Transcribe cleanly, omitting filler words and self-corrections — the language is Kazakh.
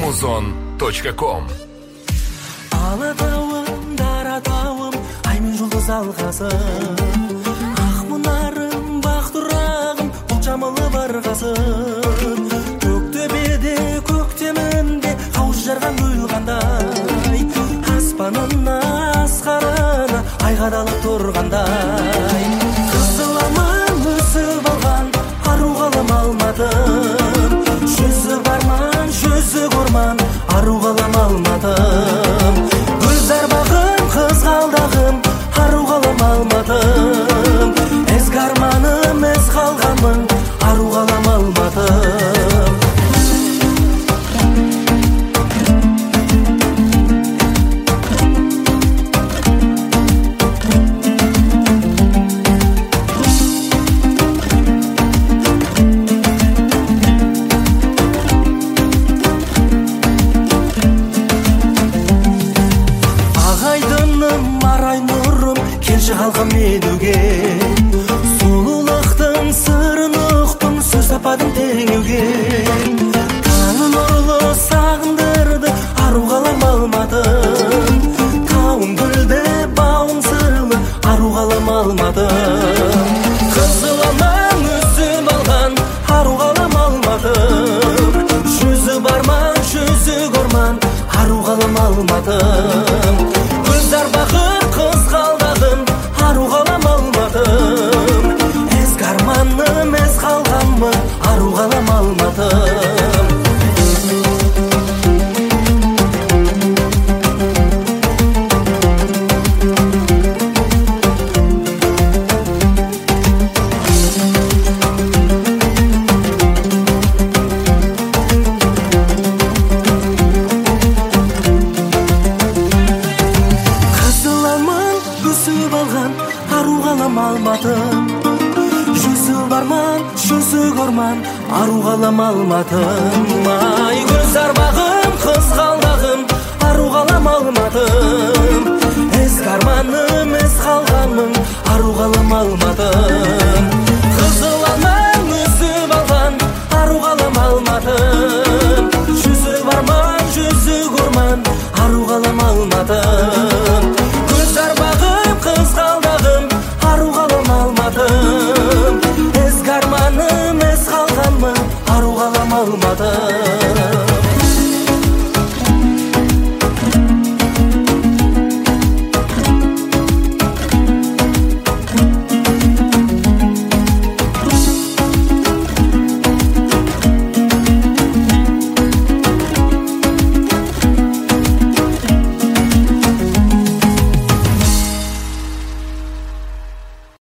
amazon.com. Алатауым, даратауым, ай мен жұлдыз алғасым, ақ мұнарым, бақ тұрағым, бұл жамылы барғасым. Көктөбеде, көктемінде, қауыз жарған құйылғандай, аспанына, асқарына, ай қадалып тұрғандай. Қызыл алман өсіп алған, ару қалам алмадым. Жүзі барман, жүзі көрман, ару қалам алмадым. Гүлзар бағым, қызғалдағым, ару қалам алмадым. Езгі арманым, ез қалғаным, ару қалам алмадым. Халқым менуге сұлулықтың сырын ұқтым, сөз таппадым теңеуге. Таңын нұрлы сағындырды, ару қалам алмадым. Тауым гүлді, бауым сырлы, ару қалам алмадым. Қызыл алман өсіп алған, ару қалам алмадым. Жүзі барман, жүзі көрман, ару қалам алмадым. Гүлзар бағым, қызғалдағым, ару қалам алмадым. Езгі арманым, ез қалғаным, ару қалам алмадым. Ару қалам алмадым. Жүзі барман, жүзі көрман, ару қалам алмадым. Ай гүлзар бағым, қызғалдағым, ару қалам алмадым. Езгі арманым, ез қалғаным, ару қалам алмадым. Қызыл алман өсіп алған, ару қалам алмадым. Жүзі барман, жүзі көрман, ару қалам алмадым. Гүлзар бағым, қызғалдағым, ару қалам алмадым. Езгі арманым, ез қалғаным, ару қалам алмадым.